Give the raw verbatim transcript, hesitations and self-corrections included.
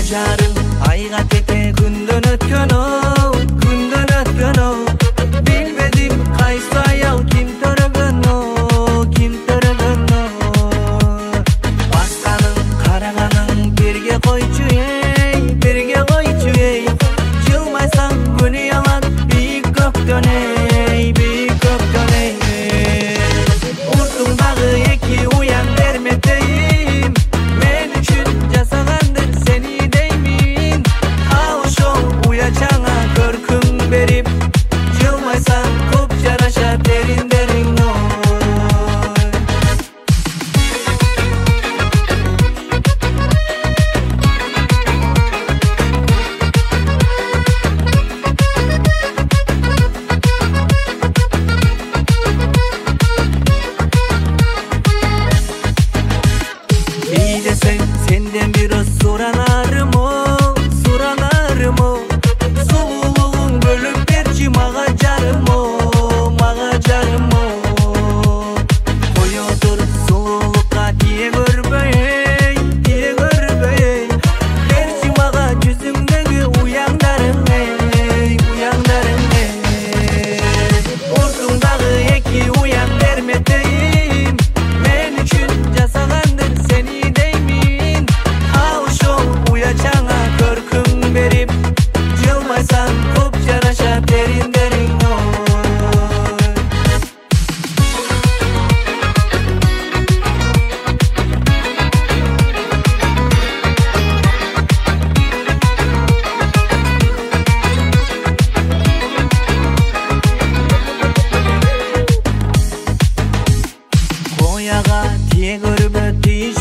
жарың айга тете күндөн өткөн-оу, күндөн өткөн-оу. Билбедим кайсы аял ким төрөгөн-оу, ким төрөгөн-оу. Басканың караганың бирге койчу эй, бирге койчу эй. Жылмайсаң күнү ялат бийик көктөн эй, бийик көктөн эй. Уртуңдагы эки уян берметейим, мен үчүн жасаганды сени деймин. Ал ошол уячаңа көркүм берип, жылмайсаң көп жараша териндериң ой. İyi desem senden biraz soranarım o, soranarım o. Sululuğun bölüp berçi mağa carım o, mağa carım o. Koy otur sululukka diye görmey, diye görmey. Berçi mağa yüzündeki uyandarım ey, uyandarım ey. Ortundagı eki uyan vermeteyim, men üçün jasagandır seni deymin. Al ошол уячаңа көркүм берип, жылмайсаң көп жараша териндериң ой. Кояга тие көрбөт